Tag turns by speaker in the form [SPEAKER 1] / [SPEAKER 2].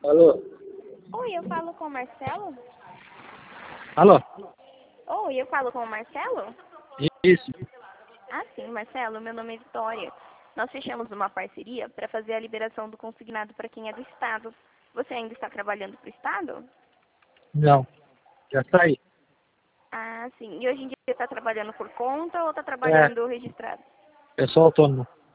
[SPEAKER 1] Alô?
[SPEAKER 2] Oi, eu falo com o Marcelo?
[SPEAKER 1] Alô?
[SPEAKER 2] Oi, eu falo com o Marcelo?
[SPEAKER 1] Isso.
[SPEAKER 2] Ah, sim, Marcelo, meu nome é Vitória. Nós fechamos uma parceria para fazer a liberação do consignado para quem é do Estado. Você ainda está trabalhando para o Estado?
[SPEAKER 1] Não. Já saí.
[SPEAKER 2] Ah, sim. E hoje em dia você está trabalhando por conta ou está
[SPEAKER 1] É,
[SPEAKER 2] trabalhando registrado?
[SPEAKER 1] eu sou autônomo.